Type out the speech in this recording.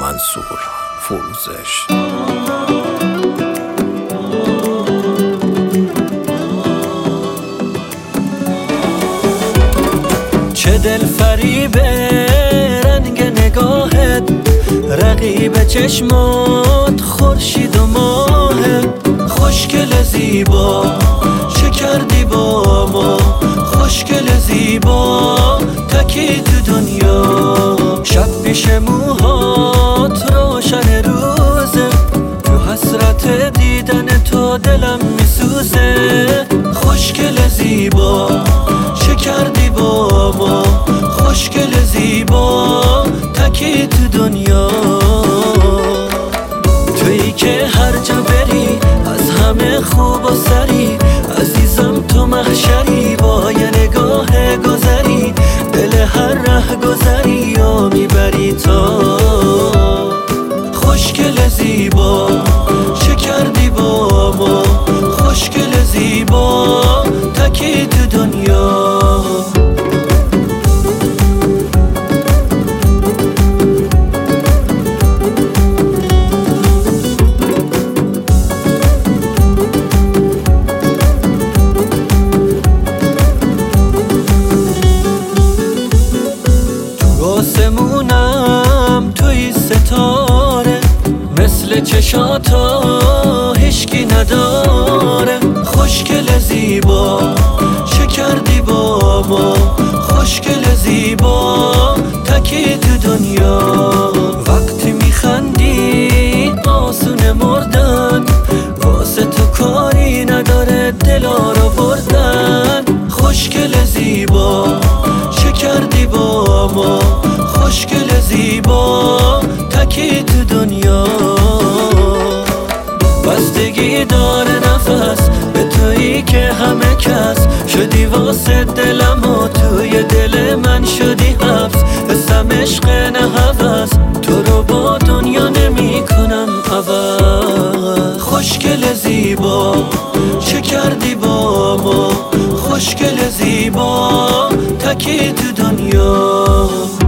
منصور فروزش. چه دل فریبه رنگ نگاهت، رقیب چشمات خورشید و ماهت. خوشگل زیبا چه کردی با ما، خوشگل زیبا تکی تو دنیا. شب پیش موهات روشن روزه، تو حسرت دیدن تو دلم میسوزه. خوشگل زیبا چه کردی با ما، خوشگل زیبا تکی تو دنیا. تویی که هر جا بری از همه خوب و سری، عزیزم تو محشری با یه نگاه گذری. دل هر ره گذری یا میبری تا. خوشگل زیبا چه کردی با ما، خوشگل زیبا تکی تو دنیا. آسمونم توی ستاره، مثل چشاتا هیچکی نداره. خوشگل زیبا چه کردی با ما، خوشگل زیبا تکی تو دنیا. وقتی میخندی آسون مردن، واسه تو کاری نداره دلا رو بردن. خوشگل زیبا چه کردی با ما، خوشگل زیبا تکی تو دنیا. بستگی داره نفس به تویی که همه کس شدی واسه دلم و توی دل من شدی حبس. حسم عشق نه هوس، تو رو با دنیا نمی کنم عوض. خوشگل زیبا چه کردی با ما، خوشگل زیبا تکی تو دنیا.